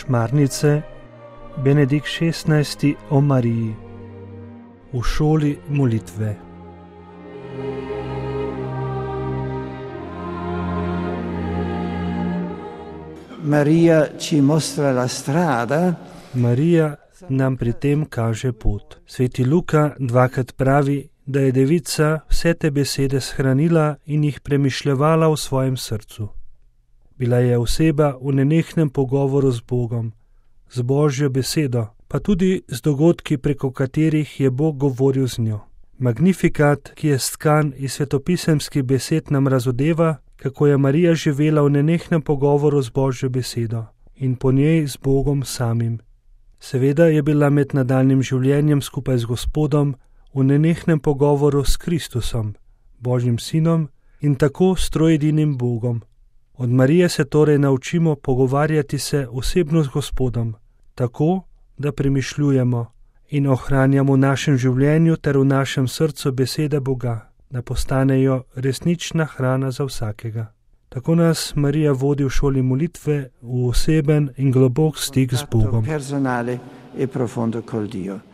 Kašmarnice Benedikt XVI o Mariji v šoli molitve. Maria ci mostra la strada. Marija nam pri tem kaže pot. Sveti Luka dvakrat pravi, da je devica vse te besede shranila in jih premišljevala v svojem srcu. Bila je oseba v nenehnem pogovoru z Bogom, z Božjo besedo, pa tudi z dogodki, preko katerih je Bog govoril z njo. Magnifikat, ki je stkan iz svetopisemskih besed, nam razodeva, kako je Marija živela v nenehnem pogovoru z Božjo besedo in po njej z Bogom samim. Seveda je bila med nadaljnjim življenjem skupaj z Gospodom v nenehnem pogovoru s Kristusom, Božjim sinom in tako s troedinim Bogom. Od Marije se torej naučimo pogovarjati se osebno z Gospodom, tako, da premišljujemo in ohranjamo v našem življenju ter v našem srcu besede Boga, da postanejo resnična hrana za vsakega. Tako nas Marija vodi v šoli molitve v oseben in globok stik z Bogom. Personale e profondo col Dio.